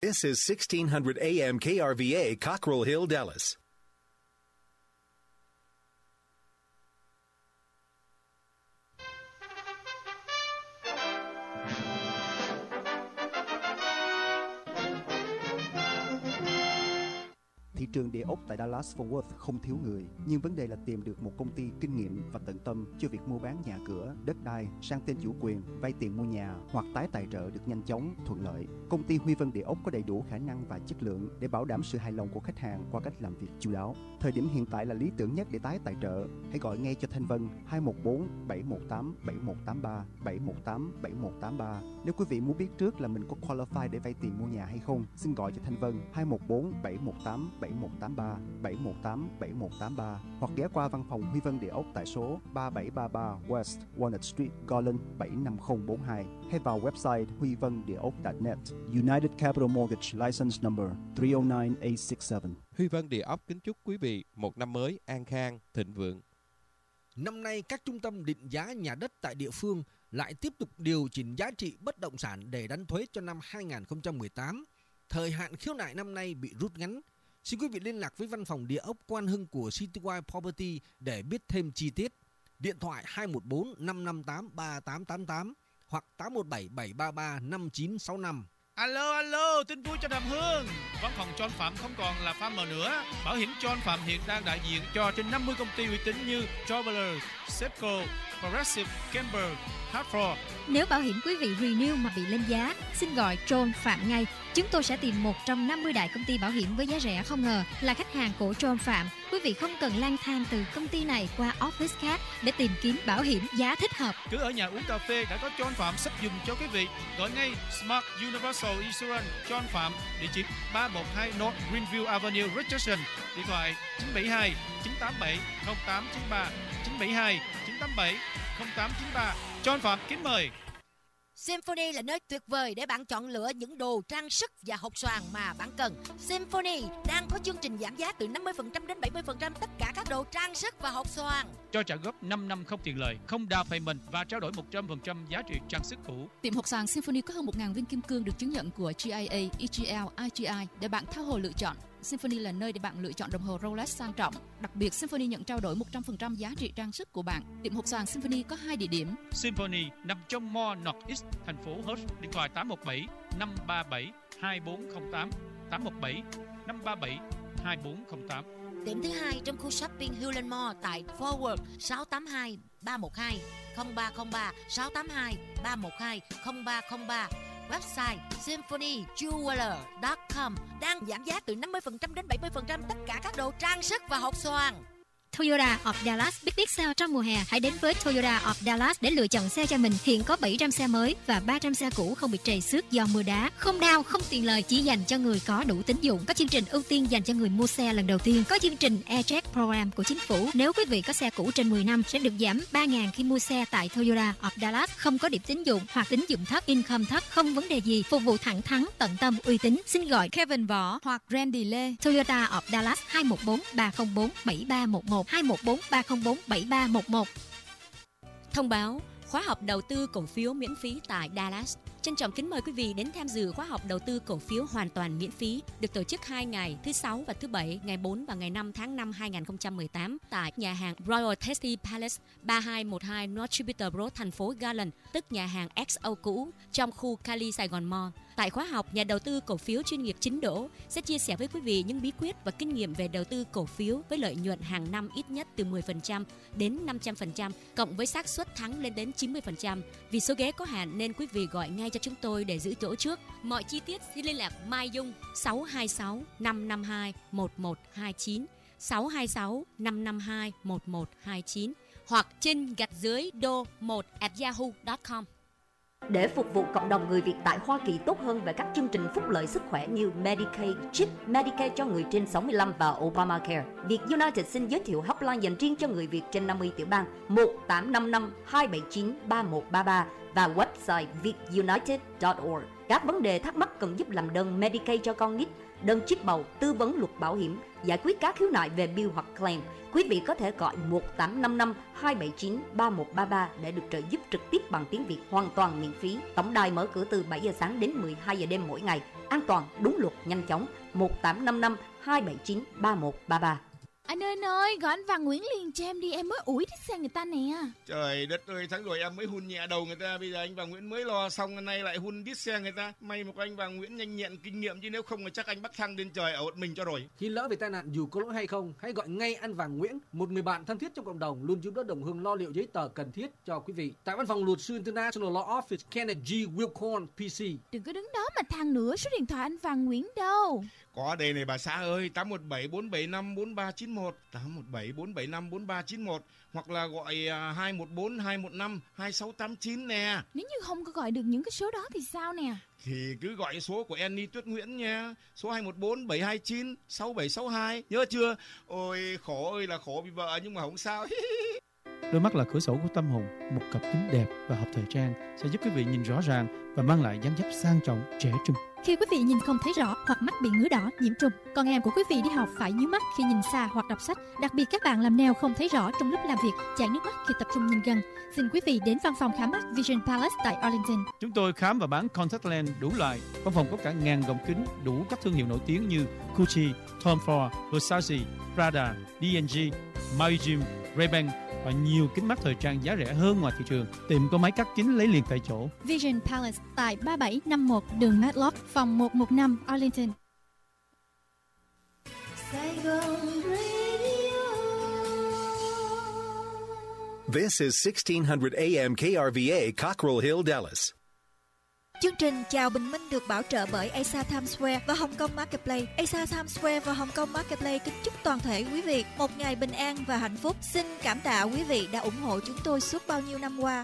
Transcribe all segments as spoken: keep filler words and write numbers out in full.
This is sixteen hundred A M K R V A, Cockrell Hill, Dallas. Thị trường địa ốc tại Dallas-Fort Worth không thiếu người, nhưng vấn đề là tìm được một công ty kinh nghiệm và tận tâm cho việc mua bán nhà cửa, đất đai, sang tên chủ quyền, vay tiền mua nhà hoặc tái tài trợ được nhanh chóng, thuận lợi. Công ty Huy Vân Địa ốc có đầy đủ khả năng và chất lượng để bảo đảm sự hài lòng của khách hàng qua cách làm việc chu đáo. Thời điểm hiện tại là lý tưởng nhất để tái tài trợ. Hãy gọi ngay cho Thanh Vân hai một bốn bảy một tám bảy một tám ba bảy một tám bảy một tám ba. Nếu quý vị muốn biết trước là mình có qualify để vay tiền mua nhà hay không, xin gọi cho Thanh Vân hai một bốn bảy một tám bảy một tám ba bảy một tám bảy một tám ba hoặc ghé qua văn phòng Huy Vân Địa ốc tại số ba bảy ba ba West Walnut Street, Garland bảy năm không bốn hai hay vào website huy vân địa ốc chấm net. United Capital Mortgage License Number three oh nine eight six seven. Huy Vân Địa ốc kính chúc quý vị một năm mới an khang, thịnh vượng. Năm nay, các trung tâm định giá nhà đất tại địa phương lại tiếp tục điều chỉnh giá trị bất động sản để đánh thuế cho năm hai không một tám. Thời hạn khiếu nại năm nay bị rút ngắn. Xin quý vị liên lạc với văn phòng địa ốc Quan Hưng của Citywide Property để biết thêm chi tiết. Điện thoại hai một bốn năm năm tám ba tám tám tám hoặc tám một bảy bảy ba ba năm chín sáu năm. Alo, alo, tin vui cho Đàm Hương. Văn phòng John Phạm không còn là farmer nữa. Bảo hiểm John Phạm hiện đang đại diện cho trên năm mươi công ty uy tín như Traveler, Sepco, Progressive, Kemper, Hartford. Nếu bảo hiểm quý vị renew mà bị lên giá, xin gọi John Phạm ngay. Chúng tôi sẽ tìm một trong năm mươi đại công ty bảo hiểm với giá rẻ không ngờ. Là khách hàng của John Phạm, quý vị không cần lang thang từ công ty này qua office khác để tìm kiếm bảo hiểm giá thích hợp. Cứ ở nhà uống cà phê đã có John Phạm sắp dùng cho quý vị. Gọi ngay Smart Universal Insurance John Phạm, địa chỉ ba một hai North Greenview Avenue, Richardson. Điện thoại chín bảy hai chín tám bảy không tám chín ba chín bảy hai chín tám bảy không tám chín ba. John Phạm kính mời. Symphony là nơi tuyệt vời để bạn chọn lựa những đồ trang sức và hộp xoàn mà bạn cần. Symphony đang có chương trình giảm giá từ năm mươi phần trăm đến bảy mươi phần trăm tất cả các đồ trang sức và hộp xoàn. Cho trả góp năm năm không tiền lời, không down payment và trao đổi một trăm phần trăm giá trị trang sức cũ. Tiệm hộp xoàn Symphony có hơn một nghìn viên kim cương được chứng nhận của G I A, E G L, I G I để bạn tha hồ lựa chọn. Symphony là nơi để bạn lựa chọn đồng hồ Rolex sang trọng. Đặc biệt, Symphony nhận trao đổi một trăm phần trăm giá trị trang sức của bạn. Tiệm hộp xoàn Symphony có hai địa điểm. Symphony nằm trong Mall North East, thành phố Hurst. Điện thoại tám một bảy năm ba bảy hai bốn không tám tám một bảy năm ba bảy hai bốn không tám. Tiệm thứ hai trong khu shopping Hewland Mall tại Forward sáu tám hai ba một hai không ba không ba sáu tám hai ba một hai không ba không ba. Website symphony jeweler chấm com đang giảm giá từ năm mươi phần trăm đến bảy mươi phần trăm tất cả các đồ trang sức và hộp xoàn. Toyota of Dallas Big Big Sale trong mùa hè. Hãy đến với Toyota of Dallas để lựa chọn xe cho mình. Hiện có bảy trăm xe mới và ba trăm xe cũ không bị trầy xước do mưa đá. Không đau, không tiền lời, chỉ dành cho người có đủ tín dụng. Có chương trình ưu tiên dành cho người mua xe lần đầu tiên. Có chương trình AirCheck Program của chính phủ. Nếu quý vị có xe cũ trên mười năm sẽ được giảm ba nghìn khi mua xe tại Toyota of Dallas. Không có điểm tín dụng hoặc tín dụng thấp, income thấp, không vấn đề gì. Phục vụ thẳng thắn, tận tâm, uy tín. Xin gọi Kevin Võ hoặc Randy Lê. Toyota of Dallas hai một bốn ba không bốn bảy ba một một hai một bốn ba không bốn bảy ba một một. Thông báo khóa học đầu tư cổ phiếu miễn phí tại Dallas. Trân trọng kính mời quý vị đến tham dự khóa học đầu tư cổ phiếu hoàn toàn miễn phí được tổ chức hai ngày, thứ sáu và thứ bảy, ngày bốn và ngày năm tháng năm hai nghìn không trăm mười tám tại nhà hàng Royal Tasty Palace ba hai một hai North Jupiter Road, thành phố Garland, tức nhà hàng ích o cũ trong khu Cali Sài Gòn Mall. Tại khóa học, nhà đầu tư cổ phiếu chuyên nghiệp chính đỗ sẽ chia sẻ với quý vị những bí quyết và kinh nghiệm về đầu tư cổ phiếu với lợi nhuận hàng năm ít nhất từ mười phần trăm đến năm trăm phần trăm, cộng với xác suất thắng lên đến chín mươi phần trăm. Vì số ghế có hạn nên quý vị gọi ngay cho chúng tôi để giữ chỗ trước. Mọi chi tiết xin liên lạc Mai Dung sáu hai sáu năm năm hai một một hai chín sáu hai sáu năm năm hai một một hai chín hoặc trên gạch dưới đô một at yahoo chấm com. Để phục vụ cộng đồng người Việt tại Hoa Kỳ tốt hơn về các chương trình phúc lợi sức khỏe như Medicaid, chip, Medicare cho người trên sáu mươi lăm và Obamacare, Việt United xin giới thiệu hotline dành riêng cho người Việt trên năm mươi tiểu bang một tám năm năm hai bảy chín ba một ba ba và website việt united chấm org. Các vấn đề thắc mắc cần giúp làm đơn Medicaid cho con nít, đơn chip bầu, tư vấn luật bảo hiểm, giải quyết các khiếu nại về bill hoặc claim, quý vị có thể gọi một tám năm năm hai bảy chín ba một ba ba để được trợ giúp trực tiếp bằng tiếng Việt hoàn toàn miễn phí. Tổng đài mở cửa từ bảy giờ sáng đến mười hai giờ đêm mỗi ngày. an toàn, đúng luật, nhanh chóng. Một tám năm năm hai bảy chín ba một ba ba. Anh ơi anh ơi, gọi anh Văn Nguyễn liền cho em đi, em mới ủi thích xe người ta nè. Trời đất ơi, tháng rồi em mới hun nhẹ đầu người ta, bây giờ anh Văn Nguyễn mới lo xong, hôm nay lại hun đít xe người ta. May một anh Văn Nguyễn nhanh nhẹn kinh nghiệm, chứ nếu không thì chắc anh bắt thăng lên trời ở một mình cho rồi. Khi lỡ về tai nạn dù có lỗi hay không, hãy gọi ngay anh Văn Nguyễn, một người bạn thân thiết trong cộng đồng, luôn giúp đỡ đồng hương lo liệu giấy tờ cần thiết cho quý vị. Tại văn phòng luật sư International Law Office, Kenneth G. Wilcorn, P C. Đừng có đứng đó mà than nữa, số điện thoại anh Văn Nguyễn đâu? Có đây này bà xã ơi, tám một bảy bốn bảy năm bốn ba chín một, tám một bảy bốn bảy năm bốn ba chín một, hoặc là gọi hai một bốn hai một năm hai sáu tám chín nè. Nếu như không có gọi được những cái số đó thì sao nè? Thì cứ gọi số của Annie Tuyết Nguyễn nha, số hai một bốn bảy hai chín sáu bảy sáu hai, nhớ chưa? Ôi khổ ơi là khổ vì vợ nhưng mà không sao. Đôi mắt là cửa sổ của tâm hồn, một cặp kính đẹp và hợp thời trang sẽ giúp quý vị nhìn rõ ràng và mang lại dáng dấp sang trọng, trẻ trung. Khi quý vị nhìn không thấy rõ hoặc mắt bị ngứa đỏ, nhiễm trùng, con em của quý vị đi học phải nhíu mắt khi nhìn xa hoặc đọc sách. Đặc biệt các bạn làm nail không thấy rõ trong lúc làm việc, chảy nước mắt khi tập trung nhìn gần. Xin quý vị đến văn phòng khám mắt Vision Palace tại Arlington. Chúng tôi khám và bán contact lens đủ loại. Văn phòng có cả ngàn gọng kính đủ các thương hiệu nổi tiếng như Gucci, Tom Ford, Versace, Prada, D and G, Maui-Jim, Ray-Ban và nhiều kính mắt thời trang giá rẻ hơn ngoài thị trường. Tiệm có máy cắt kính lấy liền tại chỗ. Vision Palace tại ba bảy năm mốt đường Matlock, phòng một một năm, Arlington. This is sixteen hundred A M K R V A, Cockrell Hill, Dallas. Chương trình Chào Bình Minh được bảo trợ bởi a ét a Times Square và Hồng Kông Marketplace. a ét a Times Square và Hồng Kông Marketplace kính chúc toàn thể quý vị một ngày bình an và hạnh phúc. Xin cảm tạ quý vị đã ủng hộ chúng tôi suốt bao nhiêu năm qua.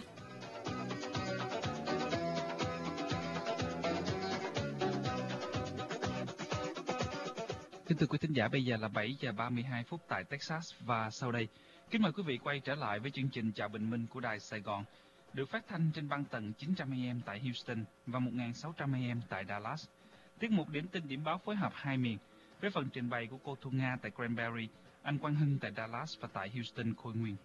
Kính thưa quý thính giả, bây giờ là bảy giờ ba mươi hai phút tại Texas và sau đây, kính mời quý vị quay trở lại với chương trình Chào Bình Minh của Đài Sài Gòn, được phát thanh trên băng tần chín trăm A M tại Houston và một nghìn sáu trăm A M tại Dallas. Tiết mục điểm tin điểm báo phối hợp hai miền với phần trình bày của cô Thu Nga tại Granbury, anh Quang Hưng tại Dallas và tại Houston Khôi Nguyên.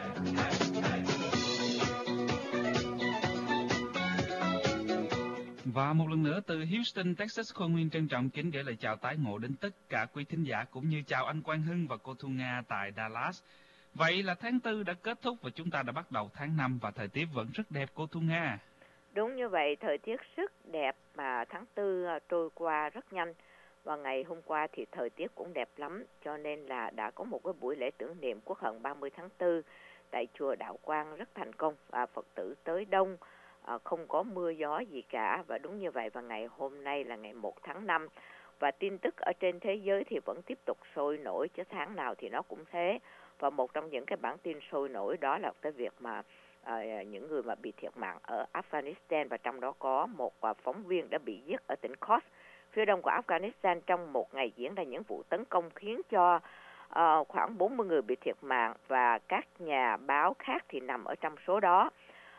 Và một lần nữa từ Houston, Texas, Khôi Nguyên trân trọng kính gửi lời chào tái ngộ đến tất cả quý thính giả cũng như chào anh Quang Hưng và cô Thu Nga tại Dallas. Vậy là tháng tư đã kết thúc và chúng ta đã bắt đầu tháng năm và thời tiết vẫn rất đẹp, cô Thu Nga. Đúng như vậy, thời tiết rất đẹp mà tháng tư trôi qua rất nhanh. Và ngày hôm qua thì thời tiết cũng đẹp lắm, cho nên là đã có một cái buổi lễ tưởng niệm Quốc hận ba mươi tháng tư tại chùa Đạo Quang rất thành công và Phật tử tới đông, không có mưa gió gì cả. Và đúng như vậy, và ngày hôm nay là ngày một tháng năm. Và tin tức ở trên thế giới thì vẫn tiếp tục sôi nổi, chứ tháng nào thì nó cũng thế. Và một trong những cái bản tin sôi nổi đó là cái việc mà uh, những người mà bị thiệt mạng ở Afghanistan, và trong đó có một uh, phóng viên đã bị giết ở tỉnh Khost, phía đông của Afghanistan, trong một ngày diễn ra những vụ tấn công khiến cho uh, khoảng bốn mươi người bị thiệt mạng và các nhà báo khác thì nằm ở trong số đó.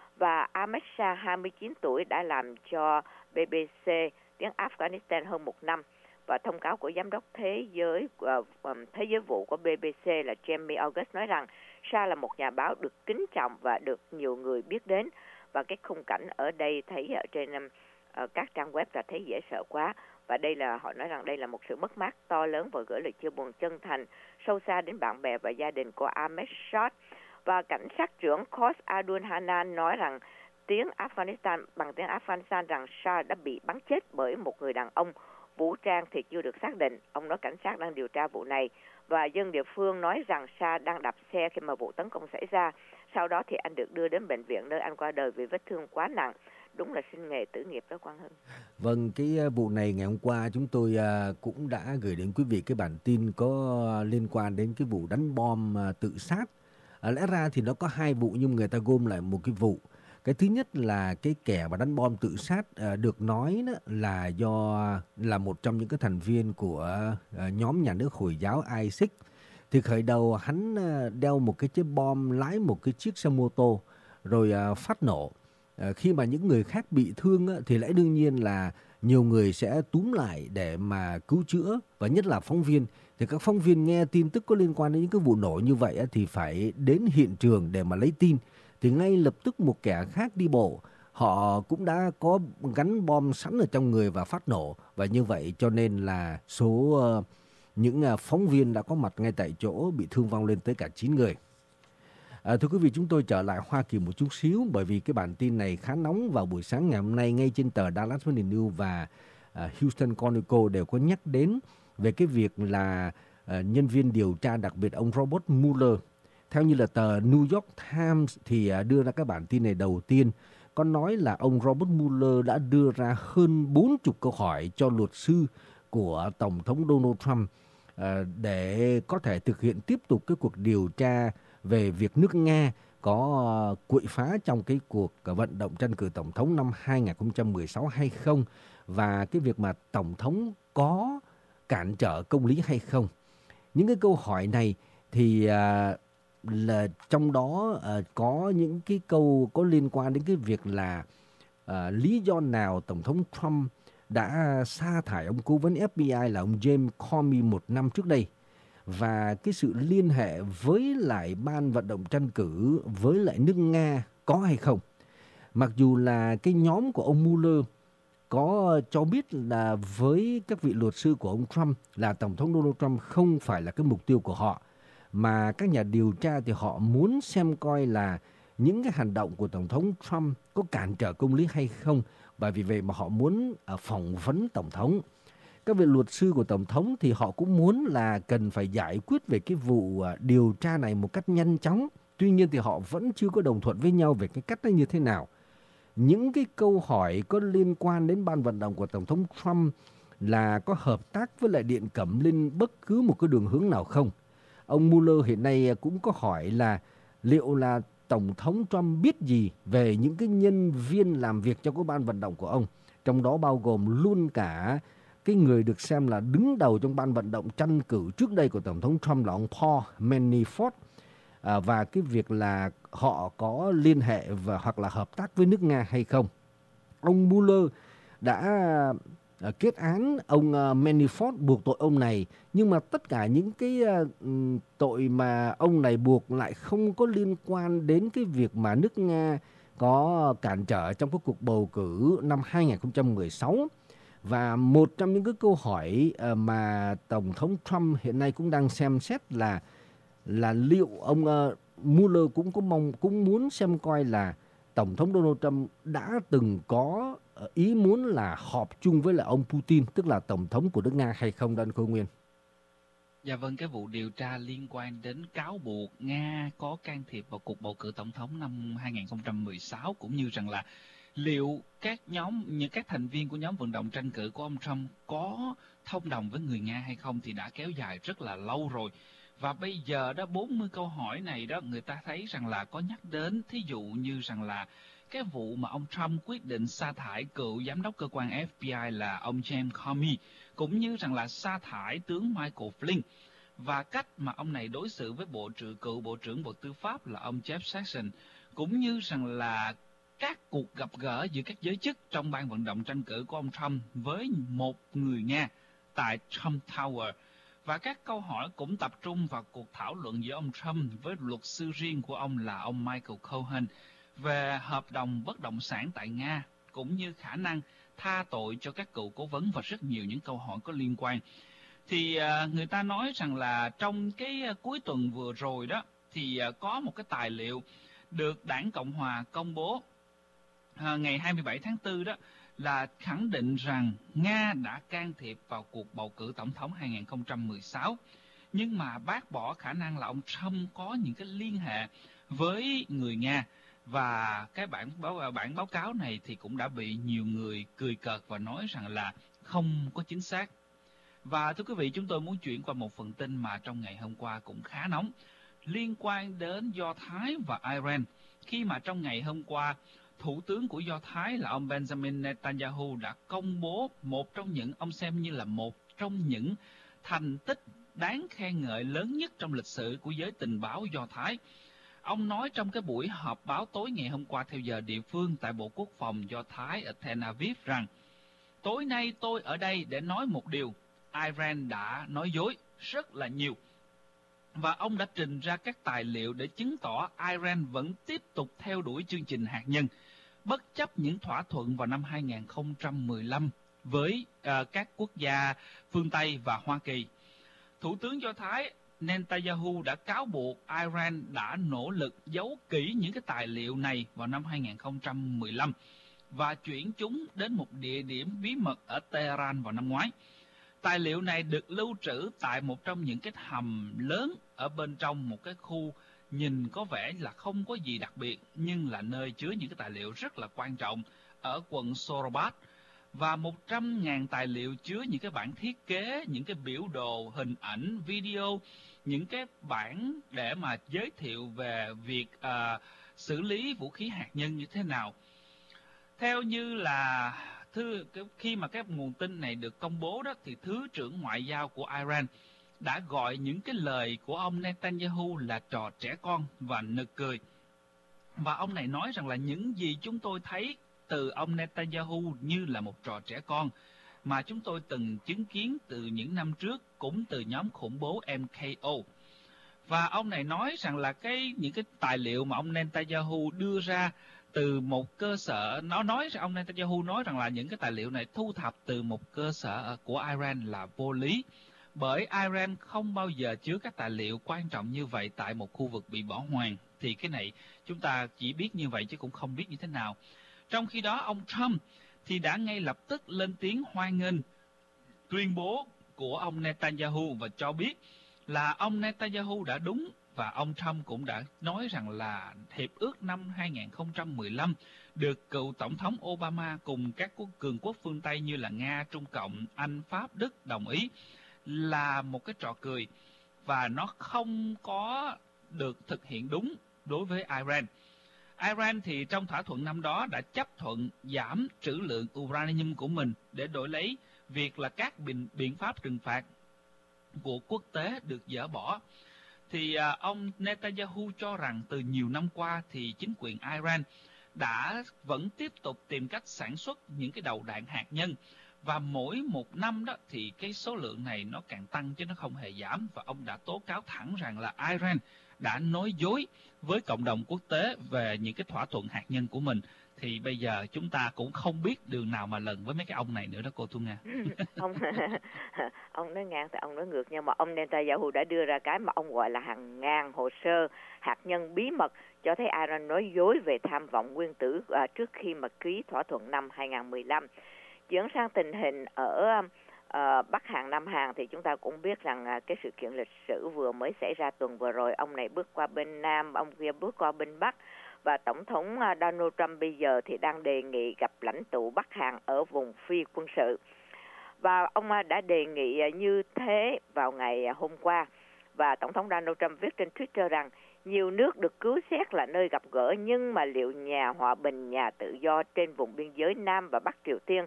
Và Ahmed Shah, hai mươi chín tuổi, đã làm cho B B C tiếng Afghanistan hơn một năm. Và thông cáo của giám đốc thế giới uh, um, thế giới vụ của B B C là Jamie August nói rằng Shah là một nhà báo được kính trọng và được nhiều người biết đến. Và cái khung cảnh ở đây thấy ở trên um, uh, các trang web là thấy dễ sợ quá. Và đây là họ nói rằng đây là một sự mất mát to lớn và gửi lời chia buồn chân thành sâu xa đến bạn bè và gia đình của Ahmed Shah. Và cảnh sát trưởng Khost Abdul Hanan nói rằng tiếng Afghanistan bằng tiếng Afghanistan rằng Shah đã bị bắn chết bởi một người đàn ông vũ trang thì chưa được xác định. Ông nói cảnh sát đang điều tra vụ này. Và dân địa phương nói rằng Shah đang đạp xe khi mà vụ tấn công xảy ra. Sau đó thì anh được đưa đến bệnh viện nơi anh qua đời vì vết thương quá nặng. Đúng là sinh nghề tử nghiệp đó, Quang Hưng. Vâng, cái vụ này ngày hôm qua chúng tôi cũng đã gửi đến quý vị cái bản tin có liên quan đến cái vụ đánh bom tự sát. Lẽ ra thì nó có hai vụ nhưng người ta gom lại một cái vụ. Cái thứ nhất là cái kẻ mà đánh bom tự sát được nói đó là do là một trong những cái thành viên của nhóm nhà nước Hồi giáo ISIS. Thì khởi đầu hắn đeo một cái chiếc bom, lái một cái chiếc xe mô tô rồi phát nổ. Khi mà những người khác bị thương thì lẽ đương nhiên là nhiều người sẽ túm lại để mà cứu chữa, và nhất là phóng viên. Thì các phóng viên nghe tin tức có liên quan đến những cái vụ nổ như vậy thì phải đến hiện trường để mà lấy tin. Thì ngay lập tức một kẻ khác đi bộ, họ cũng đã có gắn bom sẵn ở trong người và phát nổ. Và như vậy cho nên là số uh, những uh, phóng viên đã có mặt ngay tại chỗ bị thương vong lên tới cả chín người. À, thưa quý vị, chúng tôi trở lại Hoa Kỳ một chút xíu bởi vì cái bản tin này khá nóng vào buổi sáng ngày hôm nay. Ngay trên tờ Dallas Morning News và uh, Houston Chronicle đều có nhắc đến về cái việc là uh, nhân viên điều tra đặc biệt ông Robert Mueller. Theo như là tờ New York Times thì uh, đưa ra cái bản tin này đầu tiên, có nói là ông Robert Mueller đã đưa ra hơn bốn mươi câu hỏi cho luật sư của Tổng thống Donald Trump uh, để có thể thực hiện tiếp tục cái cuộc điều tra về việc nước Nga có quậy phá trong cái cuộc vận động tranh cử Tổng thống năm hai không một sáu hay không, và cái việc mà Tổng thống có cản trở công lý hay không. Những cái câu hỏi này thì à, là trong đó à, có những cái câu có liên quan đến cái việc là à, lý do nào Tổng thống Trump đã sa thải ông cố vấn ép bê i là ông James Comey một năm trước đây, và cái sự liên hệ với lại ban vận động tranh cử với lại nước Nga có hay không. Mặc dù là cái nhóm của ông Mueller có cho biết là với các vị luật sư của ông Trump là Tổng thống Donald Trump không phải là cái mục tiêu của họ, mà các nhà điều tra thì họ muốn xem coi là những cái hành động của Tổng thống Trump có cản trở công lý hay không, và vì vậy mà họ muốn phỏng vấn Tổng thống. Các vị luật sư của Tổng thống thì họ cũng muốn là cần phải giải quyết về cái vụ điều tra này một cách nhanh chóng. Tuy nhiên thì họ vẫn chưa có đồng thuận với nhau về cái cách nó như thế nào. Những cái câu hỏi có liên quan đến ban vận động của Tổng thống Trump là có hợp tác với lại Điện Cẩm Linh bất cứ một cái đường hướng nào không. Ông Mueller hiện nay cũng có hỏi là liệu là Tổng thống Trump biết gì về những cái nhân viên làm việc cho cái ban vận động của ông, trong đó bao gồm luôn cả cái người được xem là đứng đầu trong ban vận động tranh cử trước đây của Tổng thống Trump là ông Paul Manafort, à, và cái việc là họ có liên hệ và hoặc là hợp tác với nước Nga hay không. Ông Mueller đã à, kết án ông à, Manafort, buộc tội ông này, nhưng mà tất cả những cái à, tội mà ông này buộc lại không có liên quan đến cái việc mà nước Nga có cản trở trong cái cuộc bầu cử năm hai không một sáu. Và một trong những cái câu hỏi mà Tổng thống Trump hiện nay cũng đang xem xét là là liệu ông uh, Mueller cũng có mong cũng muốn xem coi là Tổng thống Donald Trump đã từng có ý muốn là họp chung với lại ông Putin, tức là Tổng thống của nước Nga hay không, Đan Khôi Nguyên? Dạ vâng, cái vụ điều tra liên quan đến cáo buộc Nga có can thiệp vào cuộc bầu cử Tổng thống năm hai không một sáu, cũng như rằng là liệu các nhóm, những các thành viên của nhóm vận động tranh cử của ông Trump có thông đồng với người Nga hay không thì đã kéo dài rất là lâu rồi. Và bây giờ đó, bốn mươi câu hỏi này đó, người ta thấy rằng là có nhắc đến, thí dụ như rằng là cái vụ mà ông Trump quyết định sa thải cựu giám đốc cơ quan ép bê i là ông James Comey, cũng như rằng là sa thải tướng Michael Flynn, và cách mà ông này đối xử với bộ trưởng cựu bộ trưởng Bộ Tư pháp là ông Jeff Sessions, cũng như rằng là các cuộc gặp gỡ giữa các giới chức trong ban vận động tranh cử của ông Trump với một người Nga tại Trump Tower. Và các câu hỏi cũng tập trung vào cuộc thảo luận giữa ông Trump với luật sư riêng của ông là ông Michael Cohen về hợp đồng bất động sản tại Nga, cũng như khả năng tha tội cho các cựu cố vấn và rất nhiều những câu hỏi có liên quan. Thì uh, người ta nói rằng là trong cái uh, cuối tuần vừa rồi đó, thì uh, có một cái tài liệu được Đảng Cộng Hòa công bố uh, ngày hai mươi bảy tháng tư đó, là khẳng định rằng Nga đã can thiệp vào cuộc bầu cử tổng thống hai không một sáu, nhưng mà bác bỏ khả năng là ông Trump có những cái liên hệ với người Nga. Và cái bản báo, bản báo cáo này thì cũng đã bị nhiều người cười cợt và nói rằng là không có chính xác. Và thưa quý vị, chúng tôi muốn chuyển qua một phần tin mà trong ngày hôm qua cũng khá nóng, liên quan đến Do Thái và Iran, khi mà trong ngày hôm qua, Thủ tướng của Do Thái là ông Benjamin Netanyahu đã công bố một trong những, ông xem như là một trong những thành tích đáng khen ngợi lớn nhất trong lịch sử của giới tình báo Do Thái. Ông nói trong cái buổi họp báo tối ngày hôm qua theo giờ địa phương tại Bộ Quốc phòng Do Thái ở Tel Aviv rằng: tối nay tôi ở đây để nói một điều, Iran đã nói dối rất là nhiều. Và ông đã trình ra các tài liệu để chứng tỏ Iran vẫn tiếp tục theo đuổi chương trình hạt nhân. bất chấp những thỏa thuận vào năm hai không một lăm với uh, các quốc gia phương Tây và Hoa Kỳ. Thủ tướng Do Thái Netanyahu đã cáo buộc Iran đã nỗ lực giấu kỹ những cái tài liệu này vào năm hai không một lăm và chuyển chúng đến một địa điểm bí mật ở Tehran vào năm ngoái. Tài liệu này được lưu trữ tại một trong những cái hầm lớn ở bên trong một cái khu nhìn có vẻ là không có gì đặc biệt, nhưng là nơi chứa những cái tài liệu rất là quan trọng ở quận Sorobat. Và một trăm nghìn tài liệu chứa những cái bản thiết kế, những cái biểu đồ, hình ảnh, video, những cái bản để mà giới thiệu về việc uh, xử lý vũ khí hạt nhân như thế nào. Theo như là thứ, khi mà cái nguồn tin này được công bố đó, thì Thứ trưởng Ngoại giao của Iran đã gọi những cái lời của ông Netanyahu là trò trẻ con và nực cười. Và ông này nói rằng là những gì chúng tôi thấy từ ông Netanyahu như là một trò trẻ con mà chúng tôi từng chứng kiến từ những năm trước, cũng từ nhóm khủng bố em ca o. Và ông này nói rằng là cái những cái tài liệu mà ông Netanyahu đưa ra từ một cơ sở, nó nói ông Netanyahu nói rằng là những cái tài liệu này thu thập từ một cơ sở của Iran là vô lý, bởi Iran không bao giờ chứa các tài liệu quan trọng như vậy tại một khu vực bị bỏ hoang. Thì cái này chúng ta chỉ biết như vậy chứ cũng không biết như thế nào. Trong khi đó, ông Trump thì đã ngay lập tức lên tiếng hoan nghênh tuyên bố của ông Netanyahu và cho biết là ông Netanyahu đã đúng, và ông Trump cũng đã nói rằng là hiệp ước năm hai không một lăm được cựu Tổng thống Obama cùng các quốc cường quốc phương Tây như là Nga, Trung Cộng, Anh, Pháp, Đức đồng ý là một cái trò cười và nó không có được thực hiện đúng đối với Iran. Iran thì trong thỏa thuận năm đó đã chấp thuận giảm trữ lượng uranium của mình để đổi lấy việc là các biện, biện pháp trừng phạt của quốc tế được dỡ bỏ. Thì à, ông Netanyahu cho rằng từ nhiều năm qua thì chính quyền Iran đã vẫn tiếp tục tìm cách sản xuất những cái đầu đạn hạt nhân, và mỗi một năm đó thì cái số lượng này nó càng tăng chứ nó không hề giảm. Và ông đã tố cáo thẳng rằng là Iran đã nói dối với cộng đồng quốc tế về những cái thỏa thuận hạt nhân của mình. Thì bây giờ chúng ta cũng không biết đường nào mà lần với mấy cái ông này nữa đó cô Thu Nga. ông ông nói ngang thì ông nói ngược, nhưng mà ông Netanyahu đã đưa ra cái mà ông gọi là hàng ngàn hồ sơ hạt nhân bí mật cho thấy Iran nói dối về tham vọng nguyên tử à, trước khi mà ký thỏa thuận năm hai không một lăm. Chuyển sang tình hình ở uh, Bắc Hàn, Nam Hàn thì chúng ta cũng biết rằng uh, cái sự kiện lịch sử vừa mới xảy ra tuần vừa rồi, ông này bước qua bên Nam, ông kia bước qua bên Bắc, và Tổng thống uh, Donald Trump bây giờ thì đang đề nghị gặp lãnh tụ Bắc Hàn ở vùng phi quân sự. Và ông uh, đã đề nghị uh, như thế vào ngày uh, hôm qua, và Tổng thống Donald Trump viết trên Twitter rằng nhiều nước được cứu xét là nơi gặp gỡ, nhưng mà liệu nhà hòa bình, nhà tự do trên vùng biên giới Nam và Bắc Triều Tiên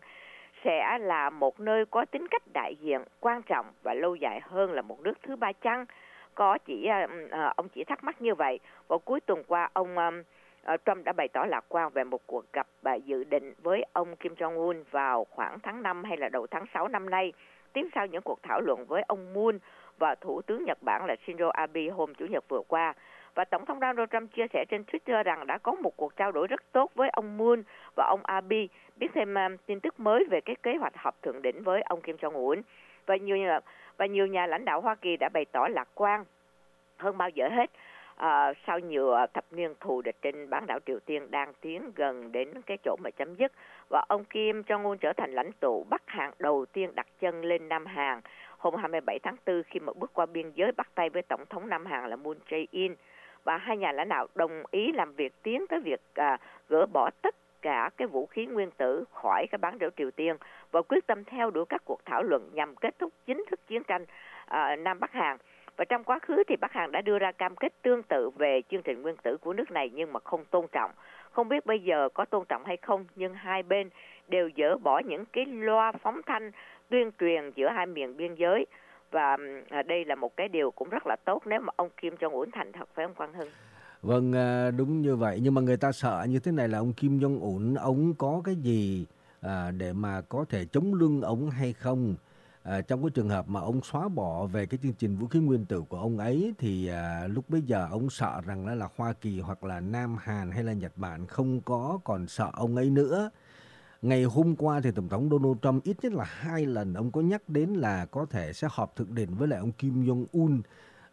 sẽ là một nơi có tính cách đại diện quan trọng và lâu dài hơn là một nước thứ ba chăng? Có chỉ uh, ông chỉ thắc mắc như vậy. Vào cuối tuần qua, ông uh, Trump đã bày tỏ lạc quan về một cuộc gặp uh, dự định với ông Kim Jong-un vào khoảng tháng năm hay là đầu tháng sáu năm nay, tiếp sau những cuộc thảo luận với ông Moon và Thủ tướng Nhật Bản là Shinzo Abe hôm Chủ nhật vừa qua. Và Tổng thống Donald Trump chia sẻ trên Twitter rằng đã có một cuộc trao đổi rất tốt với ông Moon và ông Abe, biết thêm uh, tin tức mới về cái kế hoạch họp thượng đỉnh với ông Kim Jong-un. Và nhiều, và nhiều nhà lãnh đạo Hoa Kỳ đã bày tỏ lạc quan hơn bao giờ hết uh, sau nhiều thập niên thù địch trên bán đảo Triều Tiên đang tiến gần đến cái chỗ mà chấm dứt. Và ông Kim Jong-un trở thành lãnh tụ Bắc Hàn đầu tiên đặt chân lên Nam Hàn hôm hai mươi bảy tháng tư khi mà bước qua biên giới bắt tay với Tổng thống Nam Hàn là Moon Jae-in. Và hai nhà lãnh đạo đồng ý làm việc tiến tới việc à, gỡ bỏ tất cả cái vũ khí nguyên tử khỏi cái bán đảo Triều Tiên và quyết tâm theo đuổi các cuộc thảo luận nhằm kết thúc chính thức chiến tranh à, Nam Bắc Hàn. Và trong quá khứ thì Bắc Hàn đã đưa ra cam kết tương tự về chương trình nguyên tử của nước này nhưng mà không tôn trọng. Không biết bây giờ có tôn trọng hay không, nhưng hai bên đều dỡ bỏ những cái loa phóng thanh tuyên truyền giữa hai miền biên giới. Và đây là một cái điều cũng rất là tốt nếu mà ông Kim Jong-un thành thật, phải không Quang Hưng? Vâng, đúng như vậy. Nhưng mà người ta sợ như thế này là ông Kim Jong-un, ông có cái gì à, để mà có thể chống lưng ông hay không? À, trong cái trường hợp mà ông xóa bỏ về cái chương trình vũ khí nguyên tử của ông ấy thì à, lúc bấy giờ ông sợ rằng là, là Hoa Kỳ hoặc là Nam Hàn hay là Nhật Bản không có còn sợ ông ấy nữa. Ngày hôm qua thì Tổng thống Donald Trump ít nhất là hai lần ông có nhắc đến là có thể sẽ họp thượng đỉnh với lại ông Kim Jong-un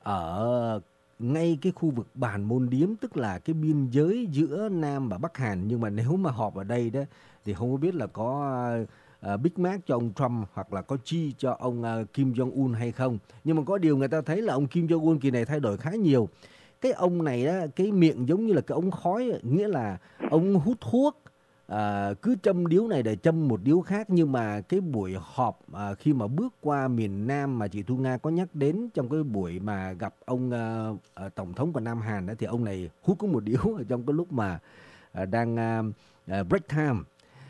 ở ngay cái khu vực Bàn Môn Điếm, tức là cái biên giới giữa Nam và Bắc Hàn. Nhưng mà nếu mà họp ở đây đó thì không có biết là có uh, Big Mac cho ông Trump hoặc là có chi cho ông uh, Kim Jong-un hay không. Nhưng mà có điều người ta thấy là ông Kim Jong-un kỳ này thay đổi khá nhiều. Cái ông này đó, cái miệng giống như là cái ống khói, nghĩa là ông hút thuốc, À, cứ châm điếu này để châm một điếu khác. Nhưng mà cái buổi họp à, khi mà bước qua miền Nam mà chị Thu Nga có nhắc đến trong cái buổi mà gặp ông à, à, Tổng thống của Nam Hàn đó, thì ông này hút có một điếu ở trong cái lúc mà à, đang à, à, break time.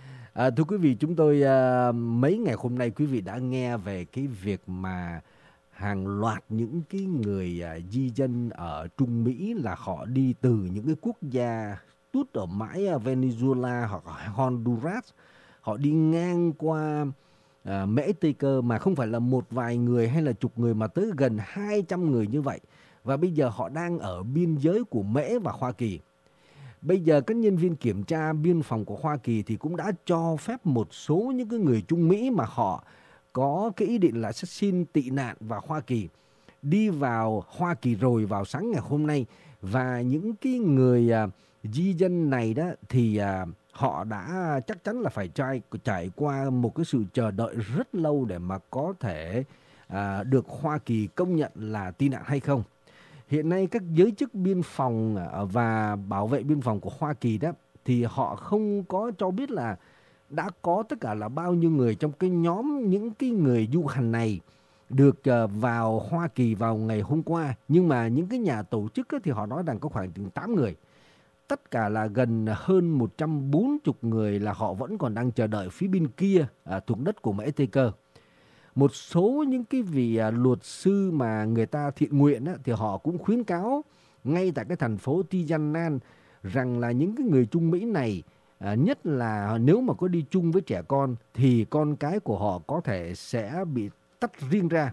à, Thưa quý vị, chúng tôi à, mấy ngày hôm nay quý vị đã nghe về cái việc mà hàng loạt những cái người à, di dân ở Trung Mỹ là họ đi từ những cái quốc gia tút ở mãi Venezuela hoặc Honduras, họ đi ngang qua uh, Mễ Tây Cơ, mà không phải là một vài người hay là chục người mà tới gần hai trăm người như vậy. Và bây giờ họ đang ở biên giới của Mễ và Hoa Kỳ. Bây giờ các nhân viên kiểm tra biên phòng của Hoa Kỳ thì cũng đã cho phép một số những cái người Trung Mỹ mà họ có cái ý định là sẽ xin tị nạn vào Hoa Kỳ đi vào Hoa Kỳ rồi vào sáng ngày hôm nay. Và những cái người uh, di dân này đó thì à, họ đã chắc chắn là phải trải, trải qua một cái sự chờ đợi rất lâu để mà có thể à, được Hoa Kỳ công nhận là tị nạn hay không. Hiện nay các giới chức biên phòng và bảo vệ biên phòng của Hoa Kỳ đó thì họ không có cho biết là đã có tất cả là bao nhiêu người trong cái nhóm những cái người du hành này được vào Hoa Kỳ vào ngày hôm qua. Nhưng mà những cái nhà tổ chức thì họ nói rằng có khoảng từ tám người. Tất cả là gần hơn một trăm bốn mươi người là họ vẫn còn đang chờ đợi phía bên kia à, thuộc đất của Mễ Tây Cơ. Một số những cái vị à, luật sư mà người ta thiện nguyện á, thì họ cũng khuyến cáo ngay tại cái thành phố Tijuana rằng là những cái người Trung Mỹ này, à, nhất là nếu mà có đi chung với trẻ con thì con cái của họ có thể sẽ bị tách riêng ra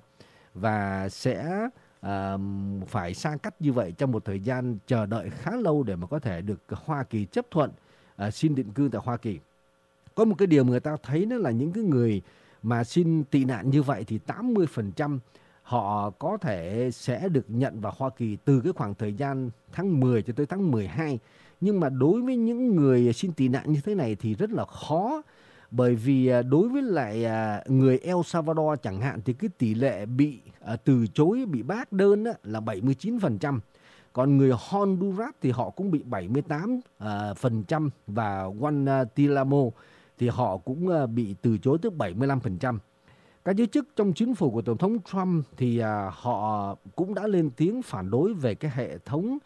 và sẽ À, phải xa cách như vậy trong một thời gian chờ đợi khá lâu để mà có thể được Hoa Kỳ chấp thuận à, xin định cư tại Hoa Kỳ. Có một cái điều mà người ta thấy đó là những cái người mà xin tị nạn như vậy thì tám mươi phần trăm họ có thể sẽ được nhận vào Hoa Kỳ từ cái khoảng thời gian tháng mười cho tới tháng mười hai. Nhưng mà đối với những người xin tị nạn như thế này thì rất là khó. Bởi vì đối với lại người El Salvador chẳng hạn thì cái tỷ lệ bị từ chối, bị bác đơn là bảy mươi chín phần trăm. Còn người Honduras thì họ cũng bị bảy mươi tám phần trăm và Guantanamo thì họ cũng bị từ chối tới bảy mươi lăm phần trăm. Các giới chức trong chính phủ của Tổng thống Trump thì họ cũng đã lên tiếng phản đối về cái hệ thống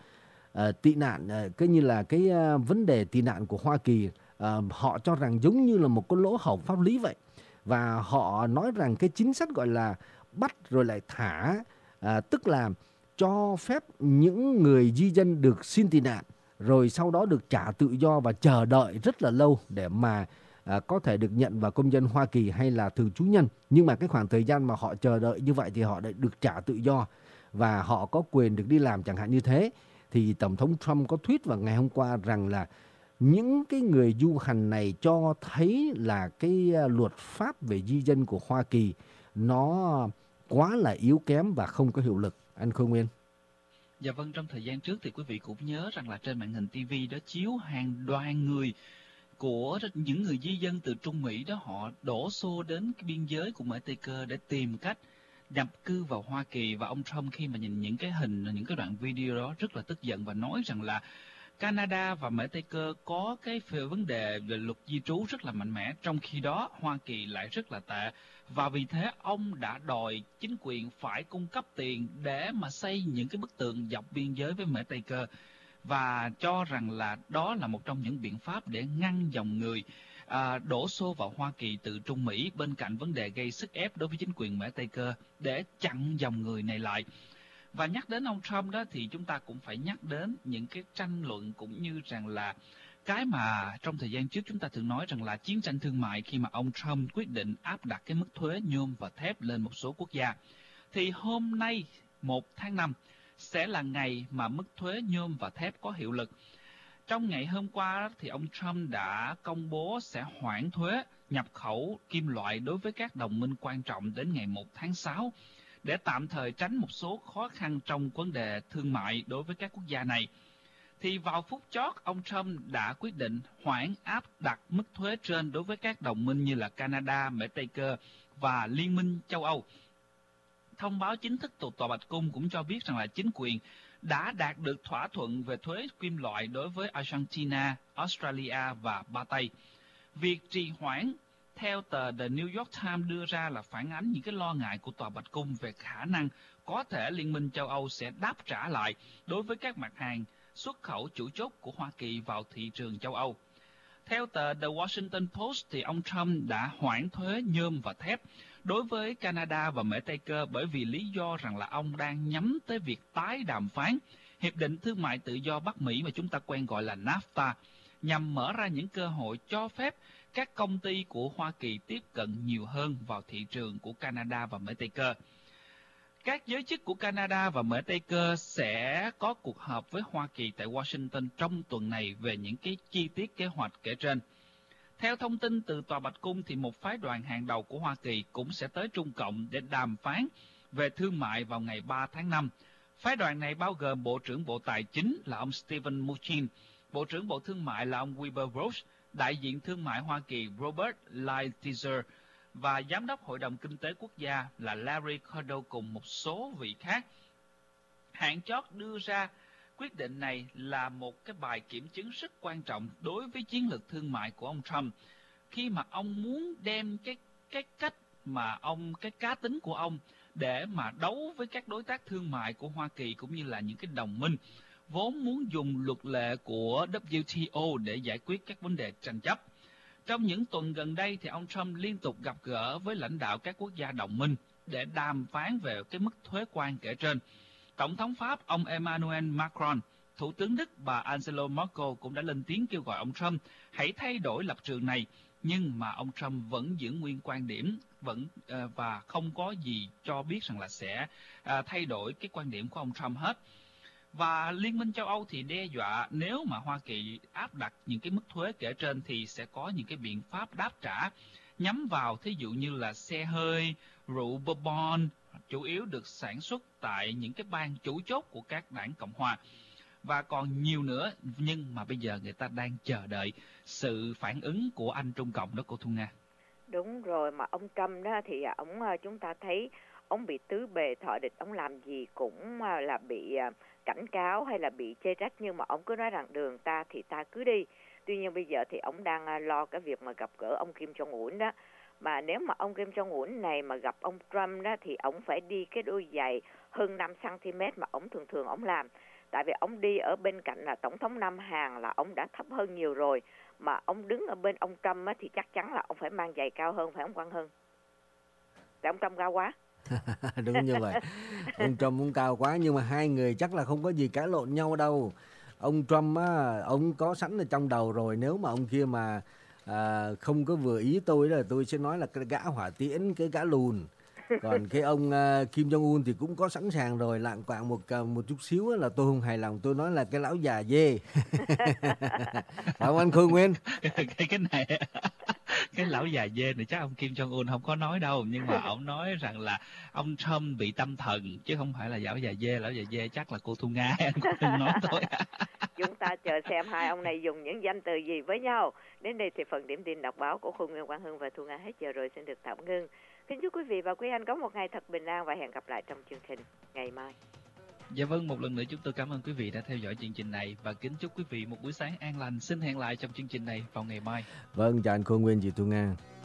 tị nạn, cái như là cái vấn đề tị nạn của Hoa Kỳ. À, họ cho rằng giống như là một cái lỗ hổng pháp lý vậy. Và họ nói rằng cái chính sách gọi là bắt rồi lại thả, à, tức là cho phép những người di dân được xin tị nạn rồi sau đó được trả tự do và chờ đợi rất là lâu để mà à, có thể được nhận vào công dân Hoa Kỳ hay là thường trú nhân. Nhưng mà cái khoảng thời gian mà họ chờ đợi như vậy thì họ lại được trả tự do và họ có quyền được đi làm chẳng hạn như thế. Thì Tổng thống Trump có tweet vào ngày hôm qua rằng là những cái người du hành này cho thấy là cái luật pháp về di dân của Hoa Kỳ nó quá là yếu kém và không có hiệu lực. Anh Khôi Nguyên. Dạ vâng, trong thời gian trước thì quý vị cũng nhớ rằng là trên màn hình ti vi đó chiếu hàng đoàn người của những người di dân từ Trung Mỹ đó, họ đổ xô đến cái biên giới của Mễ Tây Cơ để tìm cách nhập cư vào Hoa Kỳ. Và ông Trump khi mà nhìn những cái hình, những cái đoạn video đó rất là tức giận và nói rằng là Canada và Mễ Tây Cơ có cái vấn đề về luật di trú rất là mạnh mẽ, trong khi đó Hoa Kỳ lại rất là tệ. Và vì thế ông đã đòi chính quyền phải cung cấp tiền để mà xây những cái bức tường dọc biên giới với Mễ Tây Cơ, và cho rằng là đó là một trong những biện pháp để ngăn dòng người à, đổ xô vào Hoa Kỳ từ Trung Mỹ, bên cạnh vấn đề gây sức ép đối với chính quyền Mễ Tây Cơ để chặn dòng người này lại. Và nhắc đến ông Trump đó thì chúng ta cũng phải nhắc đến những cái tranh luận cũng như rằng là cái mà trong thời gian trước chúng ta thường nói rằng là chiến tranh thương mại khi mà ông Trump quyết định áp đặt cái mức thuế nhôm và thép lên một số quốc gia. Thì hôm nay một tháng năm sẽ là ngày mà mức thuế nhôm và thép có hiệu lực. Trong ngày hôm qua thì ông Trump đã công bố sẽ hoãn thuế nhập khẩu kim loại đối với các đồng minh quan trọng đến ngày một tháng sáu để tạm thời tránh một số khó khăn trong vấn đề thương mại đối với các quốc gia này. Thì vào phút chót, ông Trump đã quyết định hoãn áp đặt mức thuế trên đối với các đồng minh như là Canada, Mỹ Tây Cơ và Liên minh châu Âu. Thông báo chính thức từ Tòa Bạch Cung cũng cho biết rằng là chính quyền đã đạt được thỏa thuận về thuế kim loại đối với Argentina, Australia và Ba Tây. Việc trì hoãn theo tờ The New York Times đưa ra là phản ánh những cái lo ngại của Tòa Bạch Cung về khả năng có thể Liên minh châu Âu sẽ đáp trả lại đối với các mặt hàng xuất khẩu chủ chốt của Hoa Kỳ vào thị trường châu Âu. Theo tờ The Washington Post, thì ông Trump đã hoãn thuế nhôm và thép đối với Canada và Mỹ Tây Cơ bởi vì lý do rằng là ông đang nhắm tới việc tái đàm phán Hiệp định Thương mại Tự do Bắc Mỹ mà chúng ta quen gọi là NAFTA, nhằm mở ra những cơ hội cho phép các công ty của Hoa Kỳ tiếp cận nhiều hơn vào thị trường của Canada và Mỹ Tây Cơ. Các giới chức của Canada và Mỹ Tây Cơ sẽ có cuộc họp với Hoa Kỳ tại Washington trong tuần này về những cái chi tiết kế hoạch kể trên. Theo thông tin từ Tòa Bạch Cung, thì một phái đoàn hàng đầu của Hoa Kỳ cũng sẽ tới Trung Cộng để đàm phán về thương mại vào ngày ba tháng năm. Phái đoàn này bao gồm Bộ trưởng Bộ Tài chính là ông Steven Mnuchin, Bộ trưởng Bộ Thương mại là ông Wilbur Ross, đại diện thương mại Hoa Kỳ Robert Lighthizer và Giám đốc Hội đồng Kinh tế Quốc gia là Larry Kudlow cùng một số vị khác. Hạn chót đưa ra quyết định này là một cái bài kiểm chứng rất quan trọng đối với chiến lược thương mại của ông Trump, khi mà ông muốn đem cái cái cách mà ông cái cá tính của ông để mà đấu với các đối tác thương mại của Hoa Kỳ cũng như là những cái đồng minh vốn muốn dùng luật lệ của W T O để giải quyết các vấn đề tranh chấp. Trong những tuần gần đây thì ông Trump liên tục gặp gỡ với lãnh đạo các quốc gia đồng minh để đàm phán về cái mức thuế quan kể trên. Tổng thống Pháp ông Emmanuel Macron, Thủ tướng Đức bà Angela Merkel cũng đã lên tiếng kêu gọi ông Trump hãy thay đổi lập trường này, nhưng mà ông Trump vẫn giữ nguyên quan điểm vẫn uh, và không có gì cho biết rằng là sẽ uh, thay đổi cái quan điểm của ông Trump hết. Và Liên minh châu Âu thì đe dọa nếu mà Hoa Kỳ áp đặt những cái mức thuế kể trên thì sẽ có những cái biện pháp đáp trả nhắm vào, thí dụ như là xe hơi, rượu bourbon, chủ yếu được sản xuất tại những cái bang chủ chốt của các đảng Cộng hòa. Và còn nhiều nữa, nhưng mà bây giờ người ta đang chờ đợi sự phản ứng của anh Trung Cộng đó, cô Thu Nga. Đúng rồi, mà ông Trump đó thì ông chúng ta thấy ông bị tứ bề thọ địch, ông làm gì cũng là bị cảnh cáo hay là bị chê trách, nhưng mà ông cứ nói rằng đường ta thì ta cứ đi. Tuy nhiên bây giờ thì ông đang lo cái việc mà gặp gỡ ông Kim Jong-un đó. Mà nếu mà ông Kim Jong-un này mà gặp ông Trump đó thì ông phải đi cái đôi giày hơn năm xăng-ti-mét mà ông thường thường ông làm. Tại vì ông đi ở bên cạnh là Tổng thống Nam Hàn là ông đã thấp hơn nhiều rồi. Mà ông đứng ở bên ông Trump á, thì chắc chắn là ông phải mang giày cao hơn, phải không Quang Hưng? Tại ông Trump cao quá. Đúng như vậy. Ông Trump cũng cao quá, nhưng mà hai người chắc là không có gì cãi lộn nhau đâu. Ông Trump á, ông có sẵn ở trong đầu rồi, nếu mà ông kia mà à, không có vừa ý tôi là tôi sẽ nói là cái gã hỏa tiễn, cái gã lùn. Còn cái ông uh, Kim Jong-un thì cũng có sẵn sàng rồi, lạng quạng một uh, một chút xíu là tôi không hài lòng, tôi nói là cái lão già dê. Phải không anh Khôi Nguyên? cái, cái này cái lão già dê này chắc ông Kim Jong-un không có nói đâu, nhưng mà ông nói rằng là ông Trump bị tâm thần chứ không phải là lão già dê. Lão già dê chắc là cô Thu Nga anh cũng nói thôi. Chúng ta chờ xem hai ông này dùng những danh từ gì với nhau. Đến đây thì phần điểm tin đọc báo của Khôi Nguyên, Quang Hưng và Thu Nga hết giờ rồi, xin được tạm ngưng. Kính chúc quý vị và quý anh có một ngày thật bình an và hẹn gặp lại trong chương trình ngày mai. Dạ vâng, một lần nữa chúng tôi cảm ơn quý vị đã theo dõi chương trình này và kính chúc quý vị một buổi sáng an lành. Xin hẹn lại trong chương trình này vào ngày mai. Vâng, chào anh Khôi Nguyên, chị Thu Nga.